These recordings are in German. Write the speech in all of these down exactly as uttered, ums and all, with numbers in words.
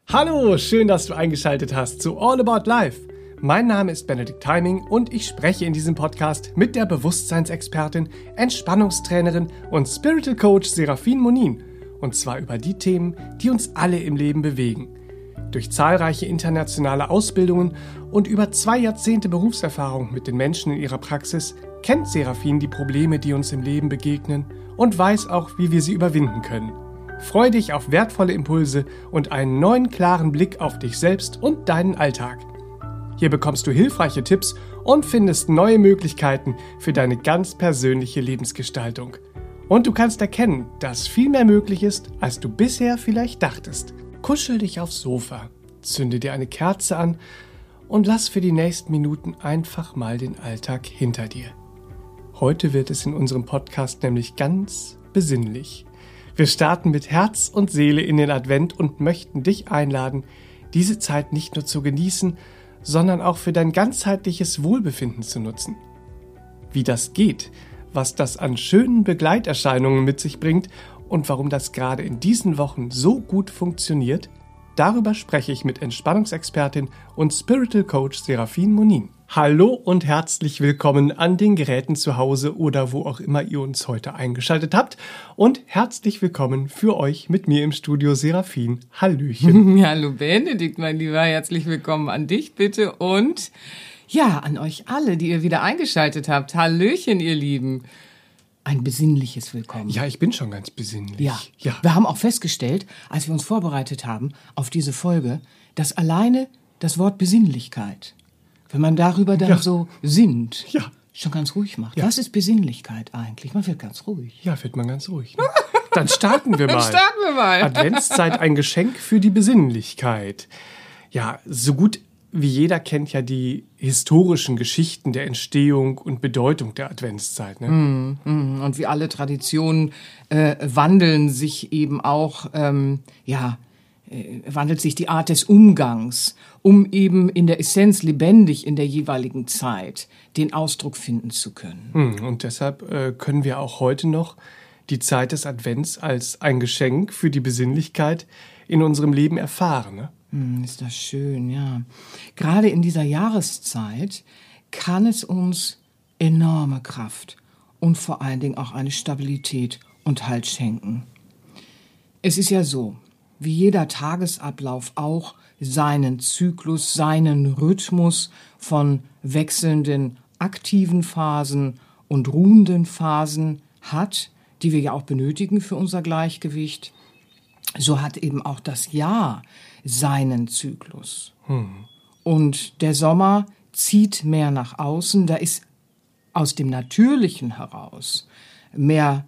Hallo, schön, dass du eingeschaltet hast zu All About Life. Mein Name ist Benedikt Heiming und ich spreche in diesem Podcast mit der Bewusstseinsexpertin, Entspannungstrainerin und Spiritual Coach Serafin Monin. Und zwar über die Themen, die uns alle im Leben bewegen. Durch zahlreiche internationale Ausbildungen und über zwei Jahrzehnte Berufserfahrung mit den Menschen in ihrer Praxis kennt Serafin die Probleme, die uns im Leben begegnen und weiß auch, wie wir sie überwinden können. Freu dich auf wertvolle Impulse und einen neuen klaren Blick auf dich selbst und deinen Alltag. Hier bekommst du hilfreiche Tipps und findest neue Möglichkeiten für deine ganz persönliche Lebensgestaltung. Und du kannst erkennen, dass viel mehr möglich ist, als du bisher vielleicht dachtest. Kuschel dich aufs Sofa, zünde dir eine Kerze an und lass für die nächsten Minuten einfach mal den Alltag hinter dir. Heute wird es in unserem Podcast nämlich ganz besinnlich. Wir starten mit Herz und Seele in den Advent und möchten dich einladen, diese Zeit nicht nur zu genießen, sondern auch für dein ganzheitliches Wohlbefinden zu nutzen. Wie das geht, was das an schönen Begleiterscheinungen mit sich bringt und warum das gerade in diesen Wochen so gut funktioniert, darüber spreche ich mit Entspannungsexpertin und Spiritual Coach Serafin Monin. Hallo und herzlich willkommen an den Geräten zu Hause oder wo auch immer ihr uns heute eingeschaltet habt. Und herzlich willkommen für euch mit mir im Studio Serafin. Hallöchen. Hallo Benedikt, mein Lieber, herzlich willkommen an dich bitte und ja, an euch alle, die ihr wieder eingeschaltet habt. Hallöchen, ihr Lieben. Ein besinnliches Willkommen. Ja, ich bin schon ganz besinnlich. Ja. ja, wir haben auch festgestellt, als wir uns vorbereitet haben auf diese Folge, dass alleine das Wort Besinnlichkeit, wenn man darüber dann ja. so sinnt, ja. schon ganz ruhig macht. Ja. Was ist Besinnlichkeit eigentlich? Man wird ganz ruhig. Ja, wird man ganz ruhig. Ne? Dann starten wir mal. Dann starten wir mal. Adventszeit, ein Geschenk für die Besinnlichkeit. Ja, so gut wie jeder kennt ja die historischen Geschichten der Entstehung und Bedeutung der Adventszeit. Ne? Mm, mm. Und wie alle Traditionen äh, wandeln sich eben auch, ähm, ja, äh, wandelt sich die Art des Umgangs, um eben in der Essenz lebendig in der jeweiligen Zeit den Ausdruck finden zu können. Mm, und deshalb äh, können wir auch heute noch die Zeit des Advents als ein Geschenk für die Besinnlichkeit in unserem Leben erfahren, ne? Hm, ist das schön, ja. Gerade in dieser Jahreszeit kann es uns enorme Kraft und vor allen Dingen auch eine Stabilität und Halt schenken. Es ist ja so, wie jeder Tagesablauf auch seinen Zyklus, seinen Rhythmus von wechselnden aktiven Phasen und ruhenden Phasen hat, die wir ja auch benötigen für unser Gleichgewicht. So hat eben auch das Jahr seinen Zyklus. Hm. Und der Sommer zieht mehr nach außen, da ist aus dem Natürlichen heraus mehr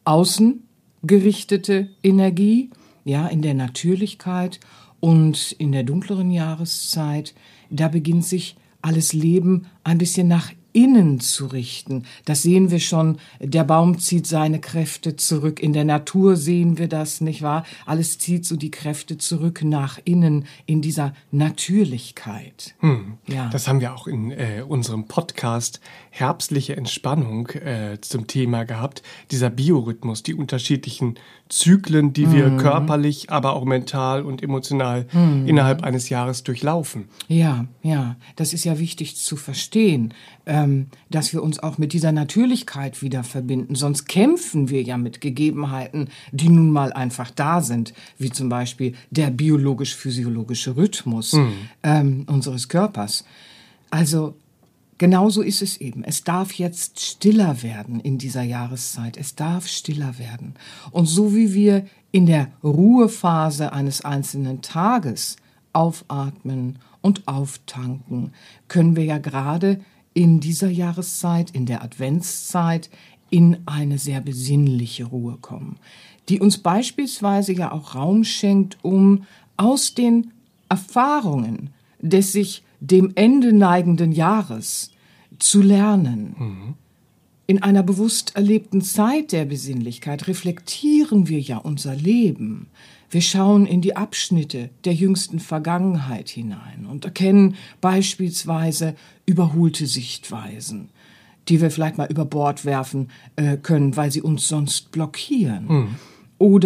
außengerichtete Energie, ja, in der Natürlichkeit, und in der dunkleren Jahreszeit, da beginnt sich alles Leben ein bisschen nach innen zu richten. Das sehen wir schon, der Baum zieht seine Kräfte zurück. In der Natur sehen wir das, nicht wahr? Alles zieht so die Kräfte zurück nach innen in dieser Natürlichkeit. Hm. Ja. Das haben wir auch in äh, unserem Podcast Herbstliche Entspannung äh, zum Thema gehabt. Dieser Biorhythmus, die unterschiedlichen Zyklen, die wir hm. körperlich, aber auch mental und emotional hm. innerhalb eines Jahres durchlaufen. Ja, ja, das ist ja wichtig zu verstehen, ähm, dass wir uns auch mit dieser Natürlichkeit wieder verbinden. Sonst kämpfen wir ja mit Gegebenheiten, die nun mal einfach da sind, wie zum Beispiel der biologisch-physiologische Rhythmus mhm. ähm, unseres Körpers. Also genauso ist es eben. Es darf jetzt stiller werden in dieser Jahreszeit. Es darf stiller werden. Und so wie wir in der Ruhephase eines einzelnen Tages aufatmen und auftanken, können wir ja gerade in dieser Jahreszeit, in der Adventszeit, in eine sehr besinnliche Ruhe kommen, die uns beispielsweise ja auch Raum schenkt, um aus den Erfahrungen des sich dem Ende neigenden Jahres zu lernen. Mhm. In einer bewusst erlebten Zeit der Besinnlichkeit reflektieren wir ja unser Leben. Wir schauen in die Abschnitte der jüngsten Vergangenheit hinein und erkennen beispielsweise überholte Sichtweisen, die wir vielleicht mal über Bord werfen äh, können, weil sie uns sonst blockieren. Mhm. Oder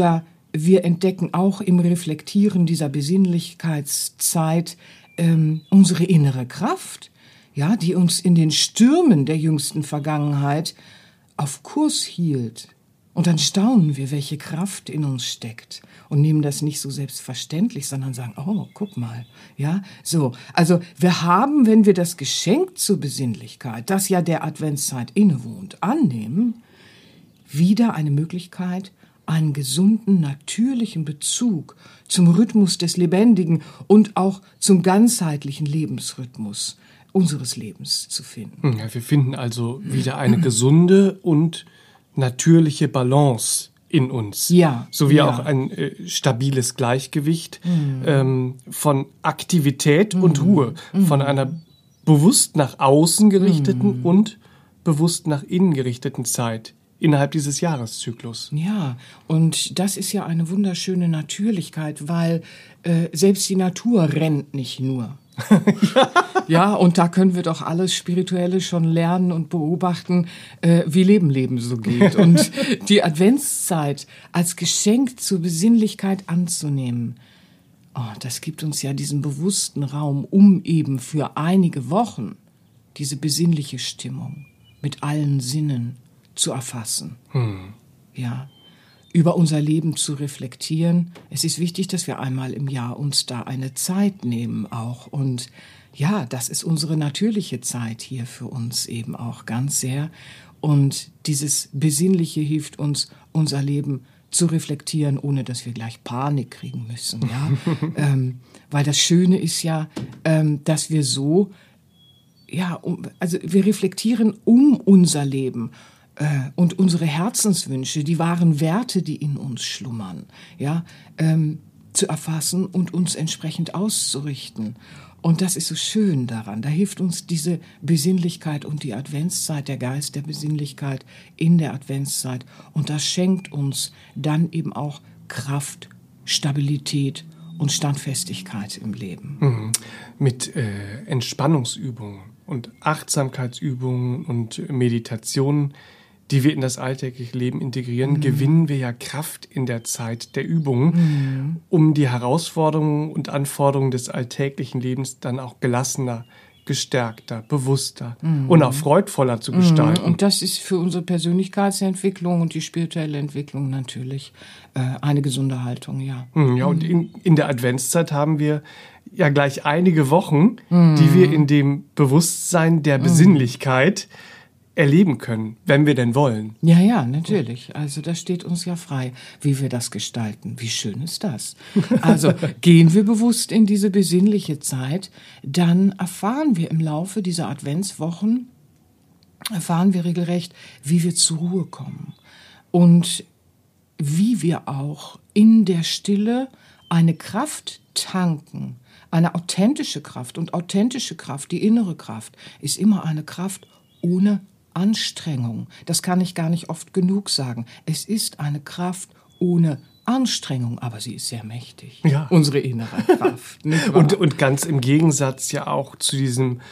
wir entdecken auch im Reflektieren dieser Besinnlichkeitszeit ähm, unsere innere Kraft, ja, die uns in den Stürmen der jüngsten Vergangenheit auf Kurs hielt. Und dann staunen wir, welche Kraft in uns steckt und nehmen das nicht so selbstverständlich, sondern sagen, oh, guck mal, ja, so. Also wir haben, wenn wir das Geschenk zur Besinnlichkeit, das ja der Adventszeit innewohnt, annehmen, wieder eine Möglichkeit, einen gesunden, natürlichen Bezug zum Rhythmus des Lebendigen und auch zum ganzheitlichen Lebensrhythmus unseres Lebens zu finden. Ja, wir finden also wieder eine gesunde und natürliche Balance in uns. Ja. Sowie ja. auch ein äh, stabiles Gleichgewicht mhm. ähm, von Aktivität mhm. und Ruhe, mhm. von einer bewusst nach außen gerichteten mhm. und bewusst nach innen gerichteten Zeit innerhalb dieses Jahreszyklus. Ja, und das ist ja eine wunderschöne Natürlichkeit, weil äh, selbst die Natur rennt nicht nur. ja. ja, und da können wir doch alles Spirituelle schon lernen und beobachten, äh, wie Leben Leben so geht. Und die Adventszeit als Geschenk zur Besinnlichkeit anzunehmen, oh, das gibt uns ja diesen bewussten Raum, um eben für einige Wochen diese besinnliche Stimmung mit allen Sinnen zu erfassen. Hm. Ja. Über unser Leben zu reflektieren. Es ist wichtig, dass wir einmal im Jahr uns da eine Zeit nehmen auch. Und ja, das ist unsere natürliche Zeit hier für uns eben auch ganz sehr. Und dieses Besinnliche hilft uns, unser Leben zu reflektieren, ohne dass wir gleich Panik kriegen müssen. Ja? ähm, weil das Schöne ist ja, ähm, dass wir so, ja, um, also wir reflektieren um unser Leben und unsere Herzenswünsche, die wahren Werte, die in uns schlummern, ja, ähm, zu erfassen und uns entsprechend auszurichten. Und das ist so schön daran. Da hilft uns diese Besinnlichkeit und die Adventszeit, der Geist der Besinnlichkeit in der Adventszeit. Und das schenkt uns dann eben auch Kraft, Stabilität und Standfestigkeit im Leben. Mhm. Mit äh, Entspannungsübungen und Achtsamkeitsübungen und Meditationen, die wir in das alltägliche Leben integrieren, mhm. gewinnen wir ja Kraft in der Zeit der Übungen, mhm. um die Herausforderungen und Anforderungen des alltäglichen Lebens dann auch gelassener, gestärkter, bewusster mhm. und auch freudvoller zu gestalten. Und das ist für unsere Persönlichkeitsentwicklung und die spirituelle Entwicklung natürlich äh, eine gesunde Haltung, ja. Mhm, ja, und in, in der Adventszeit haben wir ja gleich einige Wochen, mhm. die wir in dem Bewusstsein der Besinnlichkeit erleben können, wenn wir denn wollen. Ja, ja, natürlich. Also das steht uns ja frei, wie wir das gestalten. Wie schön ist das? Also gehen wir bewusst in diese besinnliche Zeit, dann erfahren wir im Laufe dieser Adventswochen, erfahren wir regelrecht, wie wir zur Ruhe kommen und wie wir auch in der Stille eine Kraft tanken, eine authentische Kraft. Und authentische Kraft, die innere Kraft, ist immer eine Kraft ohne Anstrengung. Das kann ich gar nicht oft genug sagen. Es ist eine Kraft ohne Anstrengung, aber sie ist sehr mächtig. Ja. Unsere innere Kraft. Nicht wahr? und, und ganz im Gegensatz ja auch zu diesem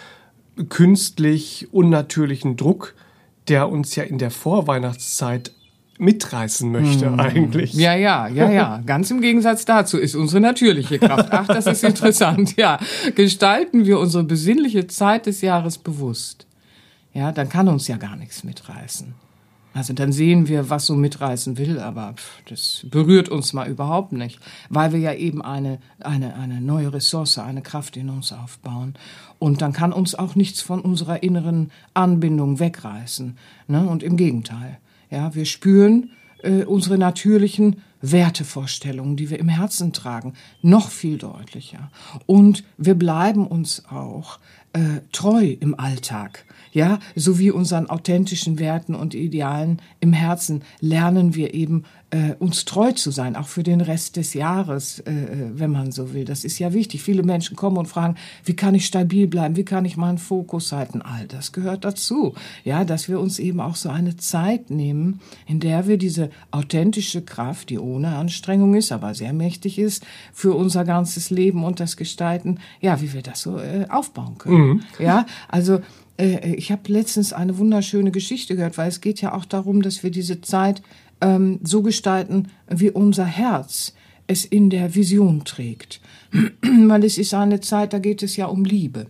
künstlich unnatürlichen Druck, der uns ja in der Vorweihnachtszeit mitreißen möchte hm. eigentlich. Ja, ja, ja, ja. Ganz im Gegensatz dazu ist unsere natürliche Kraft. Ach, das ist interessant. Ja, gestalten wir unsere besinnliche Zeit des Jahres bewusst. Ja, dann kann uns ja gar nichts mitreißen. Also dann sehen wir, was so mitreißen will, aber pff, das berührt uns mal überhaupt nicht, weil wir ja eben eine, eine, eine neue Ressource, eine Kraft in uns aufbauen. Und dann kann uns auch nichts von unserer inneren Anbindung wegreißen. Ne? Und im Gegenteil. Ja, wir spüren äh, unsere natürlichen Wertevorstellungen, die wir im Herzen tragen, noch viel deutlicher. Und wir bleiben uns auch äh, treu im Alltag. Ja, sowie unseren authentischen Werten und Idealen im Herzen lernen wir eben, äh, uns treu zu sein, auch für den Rest des Jahres, äh, wenn man so will. Das ist ja wichtig. Viele Menschen kommen und fragen, wie kann ich stabil bleiben, wie kann ich meinen Fokus halten? All das gehört dazu. Ja, dass wir uns eben auch so eine Zeit nehmen, in der wir diese authentische Kraft, die ohne Anstrengung ist, aber sehr mächtig ist, für unser ganzes Leben und das Gestalten, ja, wie wir das so äh, aufbauen können. Mhm. Ja, also ich habe letztens eine wunderschöne Geschichte gehört, weil es geht ja auch darum, dass wir diese Zeit ähm, so gestalten, wie unser Herz es in der Vision trägt. Weil es ist eine Zeit, da geht es ja um Liebe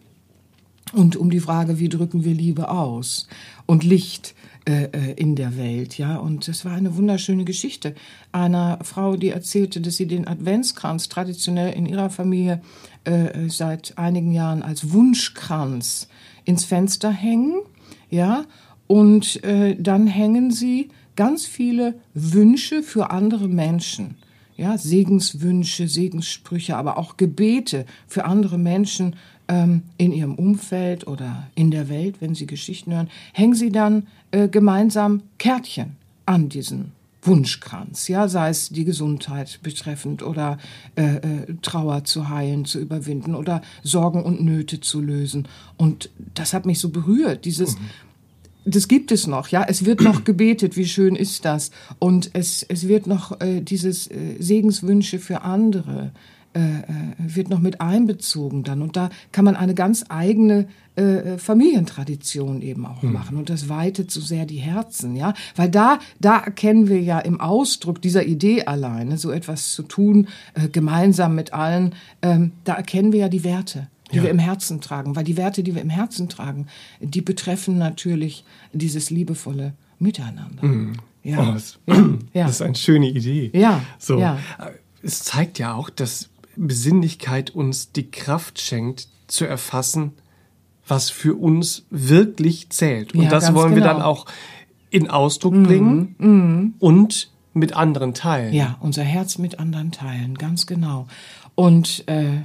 und um die Frage, wie drücken wir Liebe aus und Licht äh, in der Welt, ja. Und es war eine wunderschöne Geschichte einer Frau, die erzählte, dass sie den Adventskranz traditionell in ihrer Familie äh, seit einigen Jahren als Wunschkranz ins Fenster hängen, ja. Und äh, dann hängen sie ganz viele Wünsche für andere Menschen. Ja, Segenswünsche, Segenssprüche, aber auch Gebete für andere Menschen ähm, in ihrem Umfeld oder in der Welt, wenn sie Geschichten hören, hängen sie dann äh, gemeinsam Kärtchen an diesen Wunschkranz, ja, sei es die Gesundheit betreffend oder äh, äh, Trauer zu heilen, zu überwinden oder Sorgen und Nöte zu lösen. Und das hat mich so berührt, dieses... Mhm. Das gibt es noch, ja. Es wird noch gebetet, wie schön ist das. Und es, es wird noch äh, dieses äh, Segenswünsche für andere äh, äh, wird noch mit einbezogen dann. Und da kann man eine ganz eigene äh, Familientradition eben auch hm. machen. Und das weitet so sehr die Herzen, ja. Weil da, da erkennen wir ja im Ausdruck dieser Idee alleine, so etwas zu tun, äh, gemeinsam mit allen, ähm, da erkennen wir ja die Werte, die ja. wir im Herzen tragen. Weil die Werte, die wir im Herzen tragen, die betreffen natürlich dieses liebevolle Miteinander. Mm. Ja. Oh, das, ja. das ist eine schöne Idee. Ja. So. Ja. Es zeigt ja auch, dass Besinnlichkeit uns die Kraft schenkt, zu erfassen, was für uns wirklich zählt. Und ja, das wollen genau. wir dann auch in Ausdruck mm. bringen mm. und mit anderen teilen. Ja, unser Herz mit anderen teilen, ganz genau. Und äh,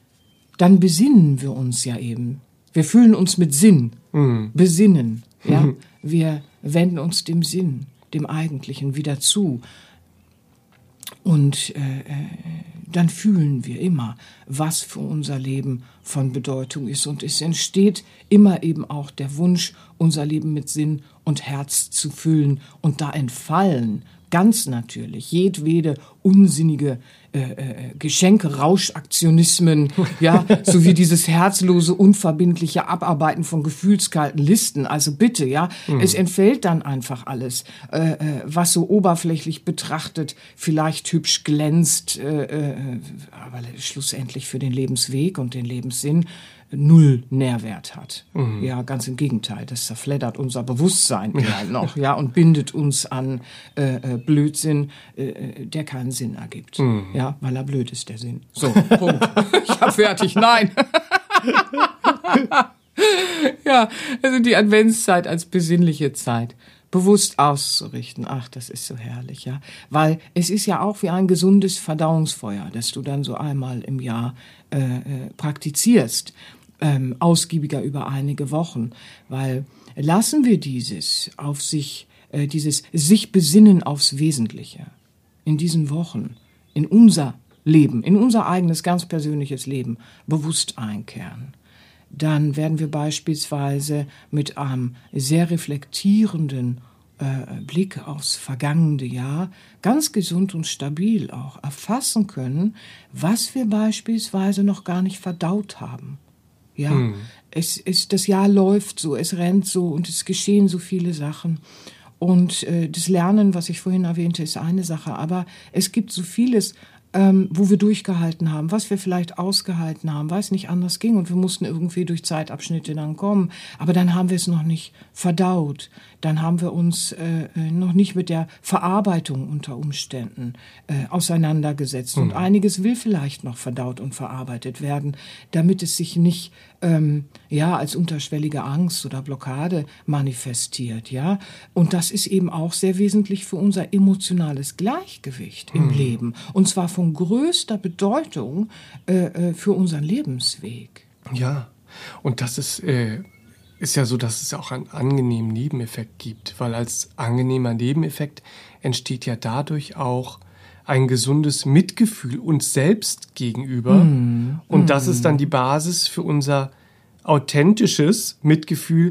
dann besinnen wir uns ja eben. Wir fühlen uns mit Sinn, mm. besinnen. Ja? Wir wenden uns dem Sinn, dem Eigentlichen wieder zu. Und äh, dann fühlen wir immer, was für unser Leben von Bedeutung ist. Und es entsteht immer eben auch der Wunsch, unser Leben mit Sinn und Herz zu füllen. Und da entfallen ganz natürlich jedwede unsinnige äh, äh, Geschenke, Rauschaktionismen, ja, sowie dieses herzlose, unverbindliche Abarbeiten von gefühlskalten Listen. Also bitte, ja, mhm. es entfällt dann einfach alles, äh, äh, was so oberflächlich betrachtet vielleicht hübsch glänzt, äh, äh, aber schlussendlich für den Lebensweg und den Lebenssinn null Nährwert hat. Mhm. Ja, ganz im Gegenteil. Das zerfleddert unser Bewusstsein ja noch, ja, und bindet uns an äh, äh, Blödsinn, äh, der keinen Sinn ergibt. Mhm. Ja, weil er blöd ist, der Sinn. So, Punkt. Ich hab fertig. Nein. Ja, also die Adventszeit als besinnliche Zeit bewusst auszurichten. Ach, das ist so herrlich, ja. Weil es ist ja auch wie ein gesundes Verdauungsfeuer, das du dann so einmal im Jahr äh, äh, praktizierst, ähm, ausgiebiger über einige Wochen. Weil lassen wir dieses auf sich, äh, dieses sich besinnen aufs Wesentliche in diesen Wochen, in unser Leben, in unser eigenes ganz persönliches Leben bewusst einkehren, dann werden wir beispielsweise mit einem sehr reflektierenden äh, Blick aufs vergangene Jahr ganz gesund und stabil auch erfassen können, was wir beispielsweise noch gar nicht verdaut haben. Ja, hm. es ist, das Jahr läuft so, es rennt so und es geschehen so viele Sachen. Und äh, das Lernen, was ich vorhin erwähnte, ist eine Sache, aber es gibt so vieles, Ähm, wo wir durchgehalten haben, was wir vielleicht ausgehalten haben, weil es nicht anders ging und wir mussten irgendwie durch Zeitabschnitte dann kommen. Aber dann haben wir es noch nicht verdaut. Dann haben wir uns äh, noch nicht mit der Verarbeitung unter Umständen äh, auseinandergesetzt. Mhm. Und einiges will vielleicht noch verdaut und verarbeitet werden, damit es sich nicht ähm, ja als unterschwellige Angst oder Blockade manifestiert. Ja? Und das ist eben auch sehr wesentlich für unser emotionales Gleichgewicht mhm. im Leben. Und zwar von größter Bedeutung äh, für unseren Lebensweg. Ja, und das ist, äh, ist ja so, dass es auch einen angenehmen Nebeneffekt gibt, weil als angenehmer Nebeneffekt entsteht ja dadurch auch ein gesundes Mitgefühl uns selbst gegenüber. Mm, und mm. das ist dann die Basis für unser authentisches Mitgefühl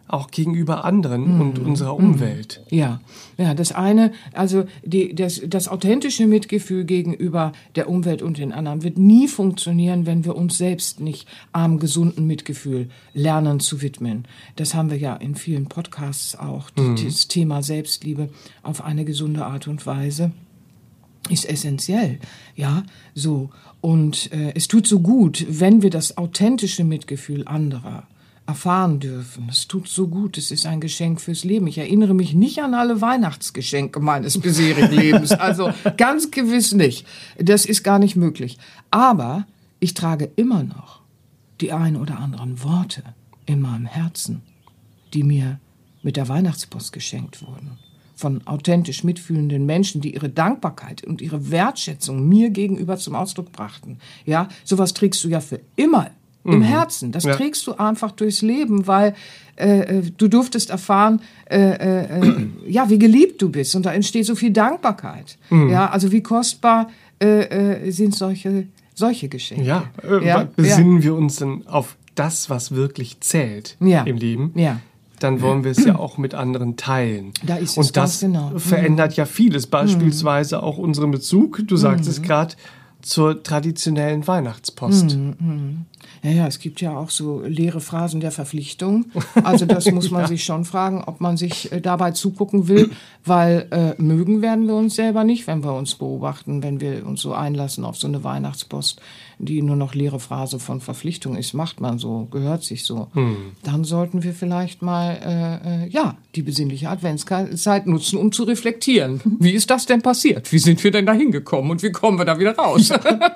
auch gegenüber anderen mm. und unserer Umwelt. Ja, ja, das eine, also die, das, das authentische Mitgefühl gegenüber der Umwelt und den anderen wird nie funktionieren, wenn wir uns selbst nicht am gesunden Mitgefühl lernen zu widmen. Das haben wir ja in vielen Podcasts auch. Mm. Das Thema Selbstliebe auf eine gesunde Art und Weise ist essentiell, ja, so. Und äh, es tut so gut, wenn wir das authentische Mitgefühl anderer erfahren dürfen. Es tut so gut, es ist ein Geschenk fürs Leben. Ich erinnere mich nicht an alle Weihnachtsgeschenke meines bisherigen Lebens, also ganz gewiss nicht. Das ist gar nicht möglich. Aber ich trage immer noch die ein oder anderen Worte in meinem Herzen, die mir mit der Weihnachtspost geschenkt wurden. Von authentisch mitfühlenden Menschen, die ihre Dankbarkeit und ihre Wertschätzung mir gegenüber zum Ausdruck brachten. Ja, sowas trägst du ja für immer im mhm. Herzen. Das ja. trägst du einfach durchs Leben, weil äh, du durftest erfahren, äh, äh, ja, wie geliebt du bist. Und da entsteht so viel Dankbarkeit. Mhm. Ja, also wie kostbar äh, äh, sind solche, solche Geschenke. Ja, äh, ja? besinnen ja. wir uns dann auf das, was wirklich zählt ja. im Leben. Ja. Dann wollen wir es ja auch mit anderen teilen. Da ist es und das genau. verändert ja vieles, beispielsweise mhm. auch unseren Bezug, du sagst mhm. es gerade, zur traditionellen Weihnachtspost. Mhm. Ja, ja, es gibt ja auch so leere Phrasen der Verpflichtung. Also das muss man ja. sich schon fragen, ob man sich äh, dabei zugucken will, weil äh, mögen werden wir uns selber nicht, wenn wir uns beobachten, wenn wir uns so einlassen auf so eine Weihnachtspost, die nur noch leere Phrase von Verpflichtung ist, macht man so, gehört sich so. Hm. Dann sollten wir vielleicht mal äh, äh, ja die besinnliche Adventszeit nutzen, um zu reflektieren. Wie ist das denn passiert? Wie sind wir denn da hingekommen und wie kommen wir da wieder raus?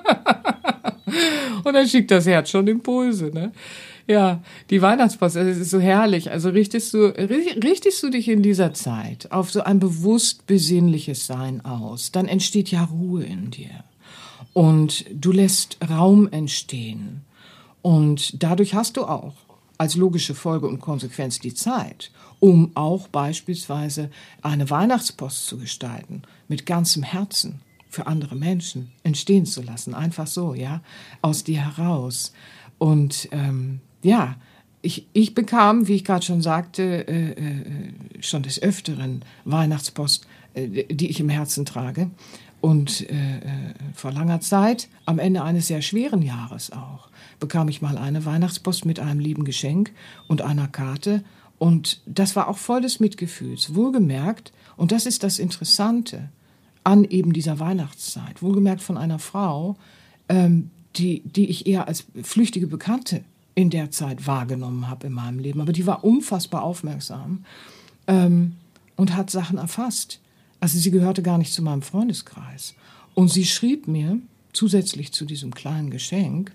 Und dann schickt das Herz schon Impulse, ne? Ja, die Weihnachtspost, das ist so herrlich. Also richtest du, richtest du dich in dieser Zeit auf so ein bewusst besinnliches Sein aus, dann entsteht ja Ruhe in dir. Und du lässt Raum entstehen. Und dadurch hast du auch als logische Folge und Konsequenz die Zeit, um auch beispielsweise eine Weihnachtspost zu gestalten, mit ganzem Herzen für andere Menschen entstehen zu lassen. Einfach so, ja, aus dir heraus. Und ähm, ja, ich, ich bekam, wie ich gerade schon sagte, äh, äh, schon des Öfteren Weihnachtspost, äh, die ich im Herzen trage. Und äh, vor langer Zeit, am Ende eines sehr schweren Jahres auch, bekam ich mal eine Weihnachtspost mit einem lieben Geschenk und einer Karte. Und das war auch voll des Mitgefühls, wohlgemerkt. Und das ist das Interessante an eben dieser Weihnachtszeit, wohlgemerkt von einer Frau, ähm, die, die ich eher als flüchtige Bekannte in der Zeit wahrgenommen habe in meinem Leben. Aber die war unfassbar aufmerksam ähm, und hat Sachen erfasst. Also sie gehörte gar nicht zu meinem Freundeskreis. Und sie schrieb mir, zusätzlich zu diesem kleinen Geschenk,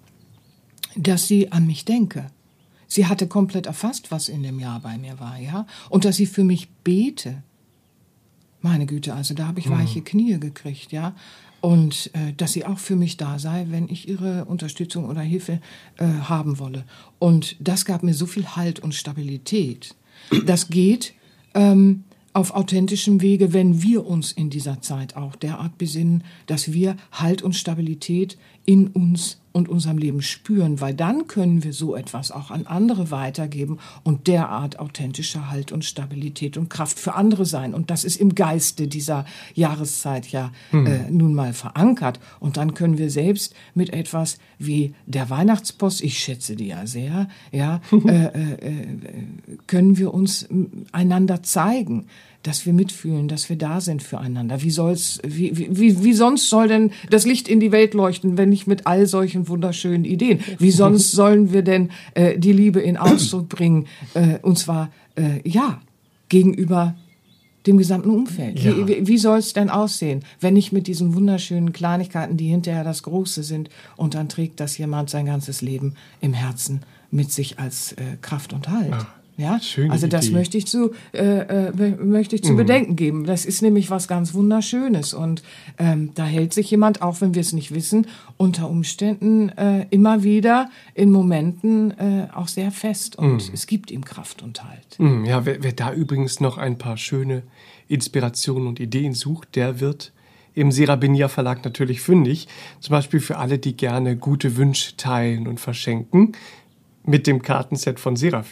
dass sie an mich denke. Sie hatte komplett erfasst, was in dem Jahr bei mir war, ja, und dass sie für mich bete. Meine Güte, also da habe ich weiche Knie gekriegt, ja. Und äh, dass sie auch für mich da sei, wenn ich ihre Unterstützung oder Hilfe äh, haben wolle. Und das gab mir so viel Halt und Stabilität. Das geht ähm, auf authentischem Wege, wenn wir uns in dieser Zeit auch derart besinnen, dass wir Halt und Stabilität in uns und unserem Leben spüren, weil dann können wir so etwas auch an andere weitergeben und derart authentische Halt und Stabilität und Kraft für andere sein. Und das ist im Geiste dieser Jahreszeit ja mhm. äh, nun mal verankert. Und dann können wir selbst mit etwas wie der Weihnachtspost, ich schätze die ja sehr, ja, äh, äh, können wir uns einander zeigen, dass wir mitfühlen, dass wir da sind füreinander. Wie soll's, wie, wie, wie sonst soll denn das Licht in die Welt leuchten, wenn nicht mit all solchen wunderschönen Ideen? Wie sonst sollen wir denn äh, die Liebe in Ausdruck bringen? Äh, und zwar, äh, ja, gegenüber dem gesamten Umfeld. Ja. Wie, wie, wie soll es denn aussehen, wenn nicht mit diesen wunderschönen Kleinigkeiten, die hinterher das Große sind, und dann trägt das jemand sein ganzes Leben im Herzen mit sich als äh, Kraft und Halt. Ja. Ja, schöne also das Idee. möchte ich zu äh, äh, möchte ich zu mhm. bedenken geben. Das ist nämlich was ganz Wunderschönes und ähm, da hält sich jemand, auch wenn wir es nicht wissen, unter Umständen äh, immer wieder in Momenten äh, auch sehr fest und mhm. es gibt ihm Kraft und Halt. Mhm, ja, wer, wer da übrigens noch ein paar schöne Inspirationen und Ideen sucht, der wird im Serabinia Verlag natürlich fündig. Zum Beispiel für alle, die gerne gute Wünsche teilen und verschenken mit dem Kartenset von Seraphin.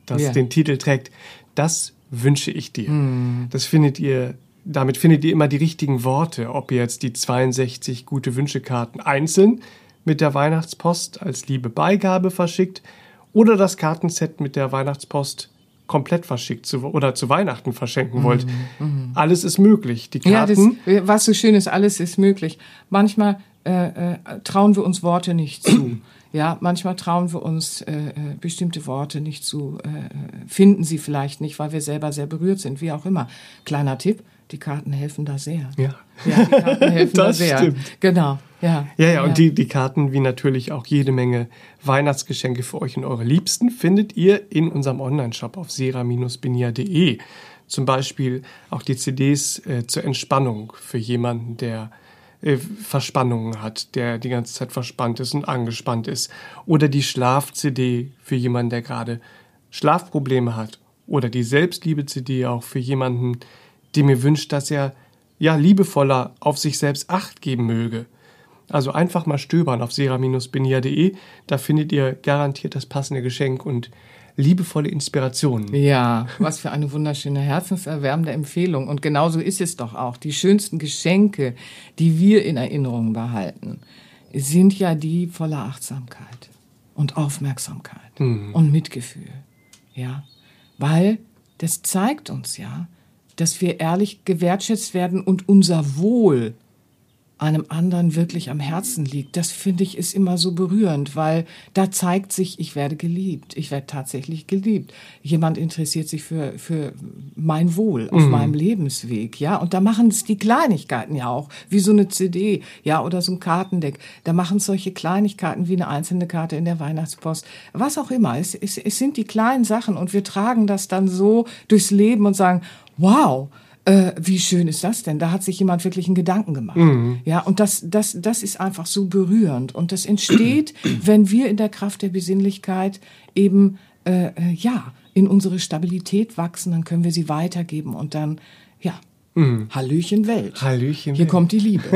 das Ja. den Titel trägt, das wünsche ich dir. Mm. Das findet ihr, damit findet ihr immer die richtigen Worte, ob ihr jetzt die zweiundsechzig Gute-Wünsche-Karten einzeln mit der Weihnachtspost als liebe Beigabe verschickt oder das Kartenset mit der Weihnachtspost komplett verschickt zu, oder zu Weihnachten verschenken wollt. Mm. Alles ist möglich. Die Karten, ja, das, was so schön ist, alles ist möglich. Manchmal äh, äh, trauen wir uns Worte nicht zu. Ja, manchmal trauen wir uns äh, bestimmte Worte nicht zu, äh, finden sie vielleicht nicht, weil wir selber sehr berührt sind, wie auch immer. Kleiner Tipp, die Karten helfen da sehr. Ja, ja die Karten helfen da sehr. Stimmt. Genau, ja. Ja, ja, und ja. Die, die Karten, wie natürlich auch jede Menge Weihnachtsgeschenke für euch und eure Liebsten, findet ihr in unserem Onlineshop auf sera Bindestrich benia punkt de. Zum Beispiel auch die C Ds äh, zur Entspannung für jemanden, der äh, Verspannungen hat, der die ganze Zeit verspannt ist und angespannt ist. Oder die Schlaf-C D für jemanden, der gerade Schlafprobleme hat. Oder die Selbstliebe-C D auch für jemanden, der mir wünscht, dass er ja liebevoller auf sich selbst Acht geben möge. Also einfach mal stöbern auf sera Bindestrich benia punkt de, da findet ihr garantiert das passende Geschenk und liebevolle Inspirationen. Ja, was für eine wunderschöne, herzenserwärmende Empfehlung. Und genauso ist es doch auch. Die schönsten Geschenke, die wir in Erinnerung behalten, sind ja die voller Achtsamkeit und Aufmerksamkeit mhm. und Mitgefühl. Ja, weil das zeigt uns ja, dass wir ehrlich gewertschätzt werden und unser Wohl einem anderen wirklich am Herzen liegt. Das, finde ich, ist immer so berührend, weil da zeigt sich, ich werde geliebt. Ich werde tatsächlich geliebt. Jemand interessiert sich für, für mein Wohl auf mhm. meinem Lebensweg, ja. Und da machen es die Kleinigkeiten ja auch, wie so eine C D, ja, oder so ein Kartendeck. Da machen es solche Kleinigkeiten wie eine einzelne Karte in der Weihnachtspost. Was auch immer. Es, es, es sind die kleinen Sachen und wir tragen das dann so durchs Leben und sagen, wow, Äh, wie schön ist das denn? Da hat sich jemand wirklich einen Gedanken gemacht. Mhm. Ja, und das, das, das ist einfach so berührend. Und das entsteht, wenn wir in der Kraft der Besinnlichkeit eben, äh, ja, in unsere Stabilität wachsen, dann können wir sie weitergeben und dann, ja, mhm. Hallöchen Welt. Hallöchen Hier Welt. Kommt die Liebe.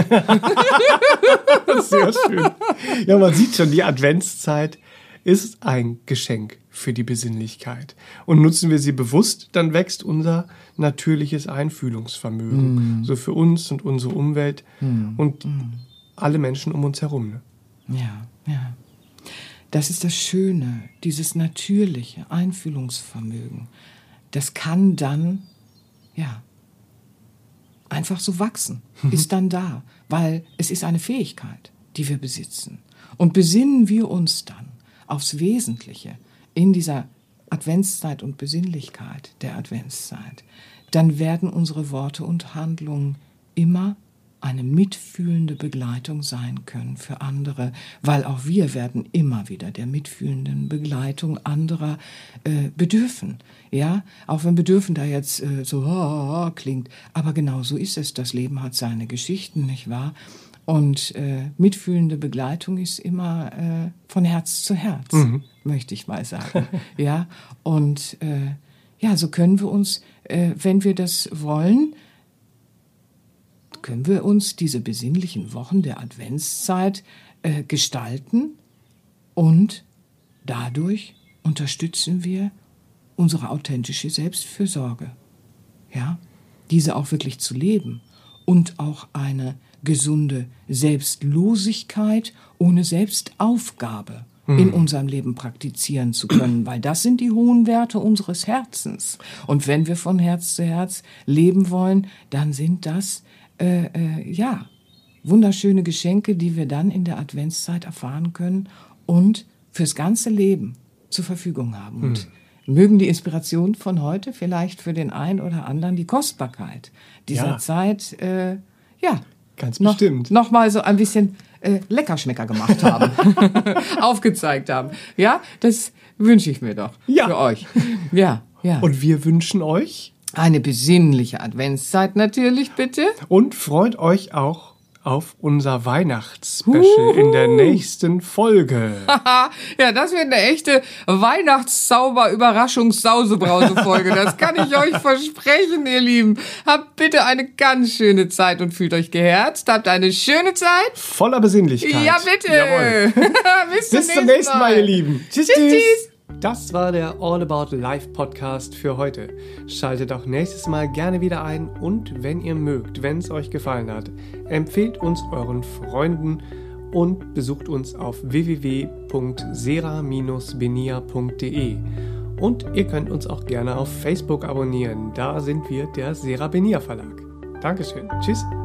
Sehr schön. Ja, man sieht schon, die Adventszeit ist ein Geschenk für die Besinnlichkeit. Und nutzen wir sie bewusst, dann wächst unser natürliches Einfühlungsvermögen. Mm. So für uns und unsere Umwelt mm. und mm. alle Menschen um uns herum. Ne? Ja, ja. Das ist das Schöne, dieses natürliche Einfühlungsvermögen. Das kann dann, ja, einfach so wachsen, ist dann da, weil es ist eine Fähigkeit, die wir besitzen. Und besinnen wir uns dann aufs Wesentliche in dieser Adventszeit und Besinnlichkeit der Adventszeit, dann werden unsere Worte und Handlungen immer eine mitfühlende Begleitung sein können für andere, weil auch wir werden immer wieder der mitfühlenden Begleitung anderer äh, bedürfen. Ja, auch wenn bedürfen da jetzt äh, so oh, oh, klingt, aber genau so ist es. Das Leben hat seine Geschichten, nicht wahr? Und äh, mitfühlende Begleitung ist immer äh, von Herz zu Herz, mhm. möchte ich mal sagen. Ja, und äh, ja, so können wir uns, äh, wenn wir das wollen, können wir uns diese besinnlichen Wochen der Adventszeit äh, gestalten und dadurch unterstützen wir unsere authentische Selbstfürsorge. Ja, diese auch wirklich zu leben und auch eine gesunde Selbstlosigkeit ohne Selbstaufgabe mhm. in unserem Leben praktizieren zu können, weil das sind die hohen Werte unseres Herzens. Und wenn wir von Herz zu Herz leben wollen, dann sind das äh, äh, ja wunderschöne Geschenke, die wir dann in der Adventszeit erfahren können und fürs ganze Leben zur Verfügung haben. Und mhm. mögen die Inspiration von heute vielleicht für den einen oder anderen die Kostbarkeit dieser ja. Zeit äh, ja Ganz noch, bestimmt. noch mal so ein bisschen äh, Leckerschmecker gemacht haben, aufgezeigt haben. Ja, das wünsche ich mir doch ja. für euch. Ja, ja. Und wir wünschen euch eine besinnliche Adventszeit natürlich, bitte. Und freut euch auch auf unser Weihnachtsspecial in der nächsten Folge. Ja, das wird eine echte Weihnachtszauber-Überraschungs-Sausebrause-Folge. Das kann ich euch versprechen, ihr Lieben. Habt bitte eine ganz schöne Zeit und fühlt euch geherzt. Habt eine schöne Zeit. Voller Besinnlichkeit. Ja, bitte. Jawohl. Bis, Bis zum nächsten Mal, Mal, ihr Lieben. Tschüss, tschüss. tschüss. Das war der All About Life Podcast für heute. Schaltet auch nächstes Mal gerne wieder ein und wenn ihr mögt, wenn es euch gefallen hat, empfehlt uns euren Freunden und besucht uns auf w w w punkt sera Bindestrich benia punkt de. Und ihr könnt uns auch gerne auf Facebook abonnieren. Da sind wir der Sera Benia Verlag. Dankeschön. Tschüss.